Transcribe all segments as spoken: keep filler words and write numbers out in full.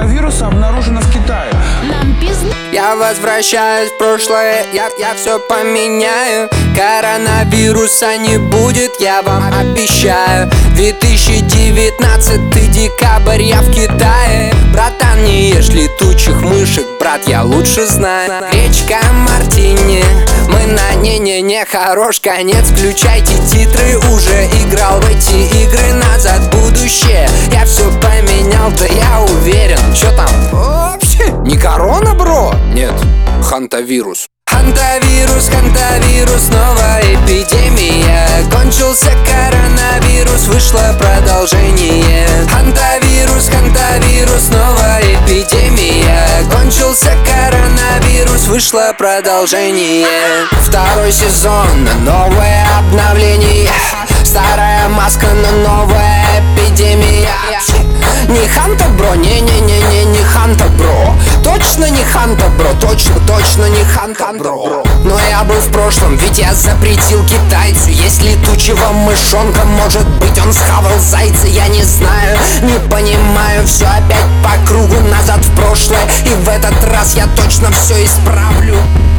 коронавируса обнаружено в Китае. Нам пизд... Я возвращаюсь в прошлое, я, я все поменяю. Коронавируса не будет, я вам обещаю. две тысячи девятнадцатый декабрь, я в Китае. Братан, не ешь летучих мышек, брат, я лучше знаю. Гречка мартини, мы на не-не-не, хорош конец. Включайте титры, уже играл в эти игры. Назад в будущее, я все поменял, да я уверен. Чё там? Вообще, не корона, бро? Нет, хантавирус. Хантавирус, хантавирус, новая эпидемия. Кончился коронавирус, вышло продолжение. Хантавирус, хантавирус, новая эпидемия. Кончился коронавирус, вышло продолжение. Второй сезон, новое обновление. Старая маска, но новая эпидемия. Не ханта, бро, не-не-не-не, не ханта, бро. Точно не ханта, бро, точно, точно не ханта, бро. Но я был в прошлом, ведь я запретил китайцу. Есть летучего мышонка, может быть он схавал зайца. Я не знаю, не понимаю, все опять по кругу назад в прошлое. И в этот раз я точно все исправлю.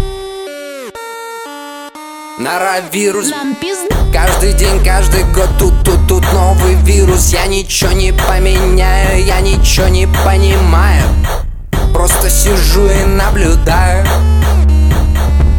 Норовирус. Нам пизд... Каждый день, каждый год, тут, тут, тут новый вирус. Я ничего не поменяю, я ничего не понимаю. Просто сижу и наблюдаю.